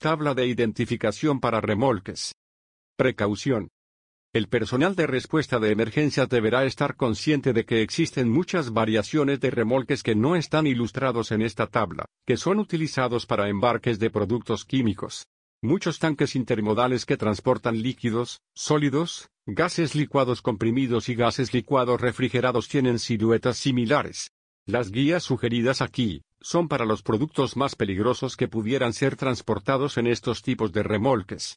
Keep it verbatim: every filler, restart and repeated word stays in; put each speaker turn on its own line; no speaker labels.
tabla de identificación para remolques. Precaución. El personal de respuesta de emergencias deberá estar consciente de que existen muchas variaciones de remolques que no están ilustrados en esta tabla, que son utilizados para embarques de productos químicos. Muchos tanques intermodales que transportan líquidos, sólidos, gases licuados comprimidos y gases licuados refrigerados tienen siluetas similares. Las guías sugeridas aquí son para los productos más peligrosos que pudieran ser transportados en estos tipos de remolques.